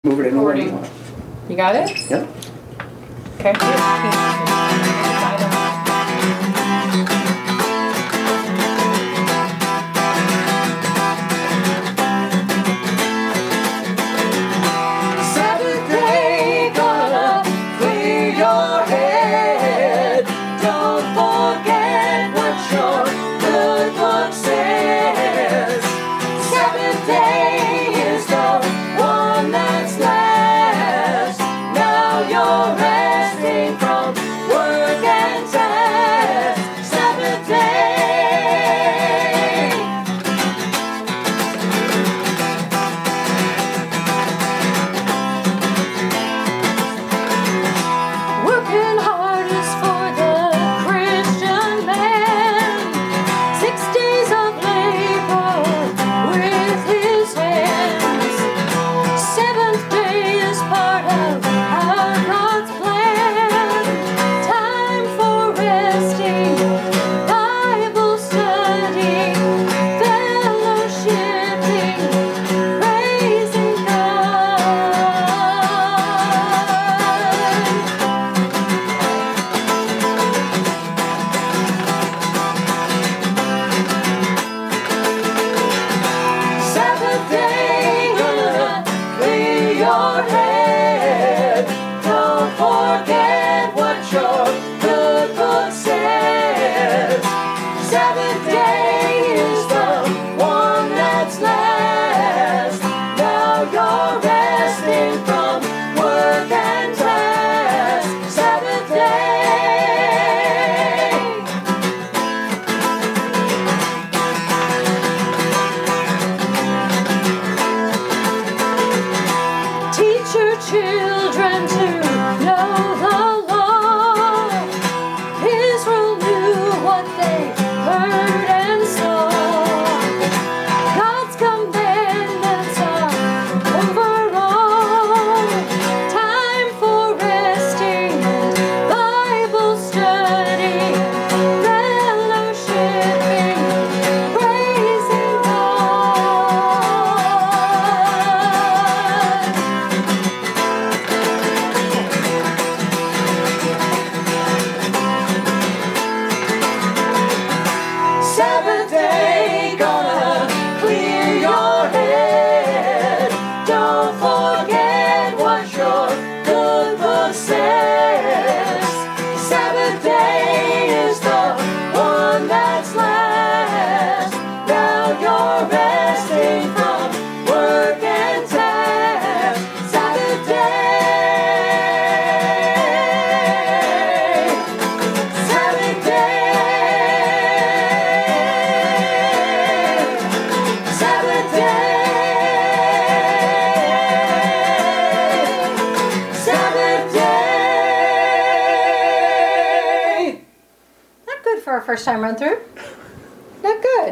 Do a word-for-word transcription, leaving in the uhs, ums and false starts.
Move it in where you want. You got it? Yep. Okay. Sabbath day, gonna clear your head. Don't forget what your good book says. Sabbath day is the one that's last. Now you're resting from work and task. Sabbath day. Working hard is for the Christian man. Six days of labor with his hands. Seventh day is part of our God's plan. Time for resting, Bible study, fellowshipping, praising God. Sabbath day, gonna clear your head. Don't forget what your good book says. Sabbath day is the one that's last. Now you're resting from work and task. Sabbath day. Teach your children to know the law. Israel knew what they heard and saw. God's commandments are overall. Time for resting, Bible study, fellowshipping, praising God. Sabbath day, gonna clear your head. Don't forget what your good book says. Sabbath day is the one that's last. Now you're resting from work and task. Sabbath day. Sabbath day. Sabbath day. Sabbath day. Not good for a first time run through. Not good.